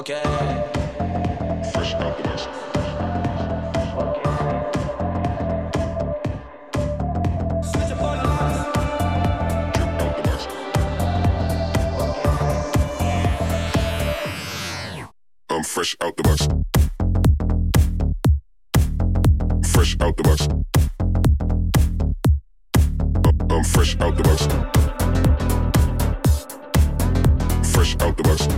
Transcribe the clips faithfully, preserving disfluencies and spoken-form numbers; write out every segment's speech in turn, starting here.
Okay. Fresh out the box. Switch up all the locks. Drip out the box. I'm fresh out the box. Fresh out the box. I'm fresh out the box. Fresh out the box.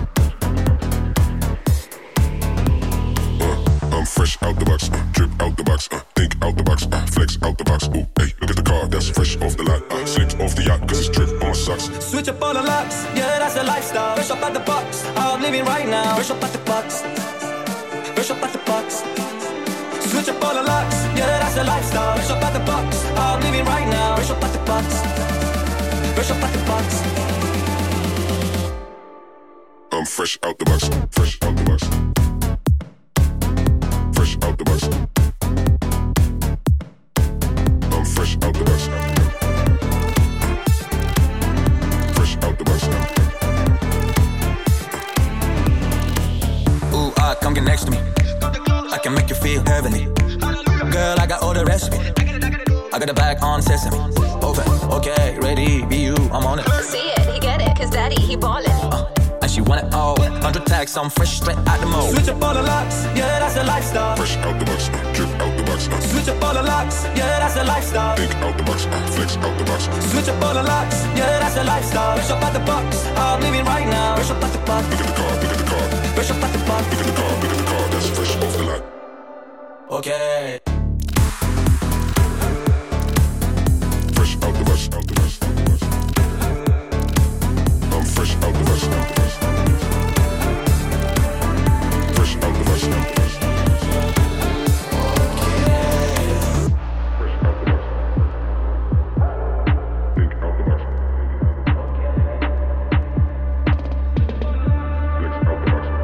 Uh, I'm fresh out the box. Uh, drip out the box. Uh, think out the box. Uh, flex out the box. Ooh, hey, look at the car that's fresh off the lot. Uh, slipped off the yacht cause it's drip on my socks. Switch up all the locks. Yeah, that's the lifestyle. Fresh up at the box. I'm living right now. Fresh up at the box. Fresh up at the box. Switch up all the locks. Yeah, that's the lifestyle. Fresh up at the box. I'm living right now. Fresh up at the box. Fresh up at the box. I'm fresh out the box. Fresh out the box. Fresh out the box. I'm fresh out the box. Fresh out the box. Ooh, ah, come get next to me. I can make you feel heavenly. Girl, I got all the recipe. I got the back on sesame. Open, okay, ready, be you, I'm on it. See it, he get it, cause daddy, he ballin'. Uh, and she want it all. Hundred tags, I'm fresh straight out the mold. Switch up all the locks, yeah, that's the lifestyle. Fresh out the box. Uh, drip out the box. Uh, Switch up all the locks, yeah, that's the lifestyle. think out the box. Uh, flex out the box. Switch up all the locks, yeah, that's the lifestyle. Fresh up at the box, I'm living right now. Fresh up at the box, Look at the car. Look at the car. fresh up at the box. Look at the car. Look at the car that's fresh off the lot. Okay. Fresh out the box. Out the box. I'm fresh out the box. Fresh out the box. Fresh out the box. Think out the box. Flex out the box.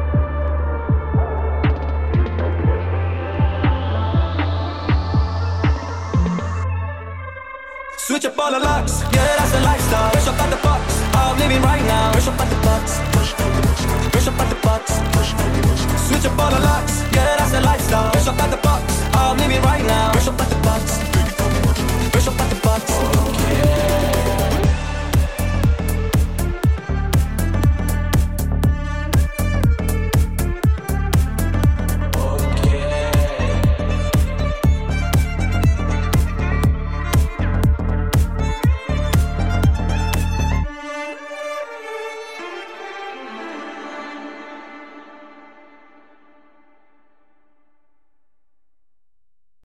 Drip out the box. Switch up all the locks, yeah, that's the lifestyle. Fresh up at the box, I'm living right now. Fresh up at the box, Fresh out